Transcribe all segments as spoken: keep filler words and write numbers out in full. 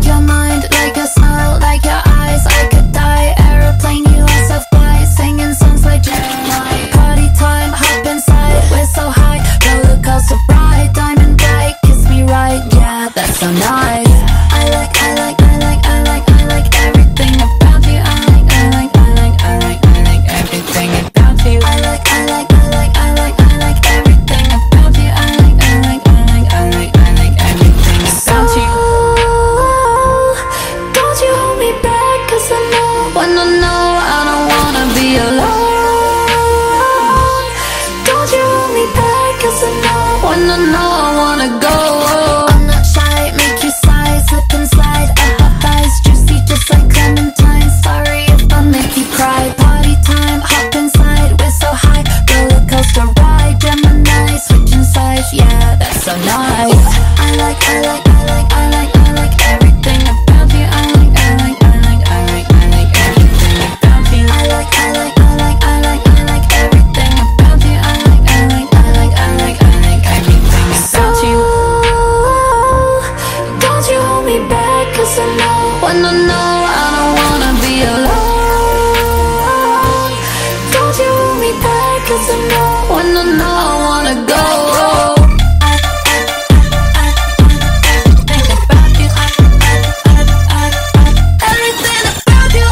your mind, like your smile, like your eyes. I could die, aeroplane, you are so fly, singing songs like Jeremiah. Party time, hop inside, we're so high, roller coaster ride, diamond bright, kiss me right, yeah, that's so nice. I like, I like, I like, I like, I like everything about you. I like, I like, I like, I like, I like everything about you. I like, I like, I like, I like, I like everything about you. I like, I like, I like, I like, I like everything about you. Don't you hold me back, 'cause I know when I know I don't wanna be alone. Don't you hold me back, 'cause I know when I know I wanna go. I'm not shy, make you sigh, slip and slide. I have thighs juicy just like clementine. Sorry if I make you cry. Party time, hop inside, we're so high, roller coaster ride, Gemini, switching sides, yeah, that's so nice. I like, I like, I like, I like, I like everything about you. I like, I like, I like, I like, I like everything about you. I like, I like, I like, I like, I like everything about you. I like, I like, I like, I like, I like everything about you. Don't you hold me back, 'cause I know when I know I don't wanna be alone. Don't you hold me back, 'cause I know when I know I wanna go. Everything about you, everything about you,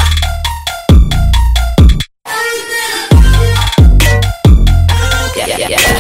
yeah, yeah, yeah.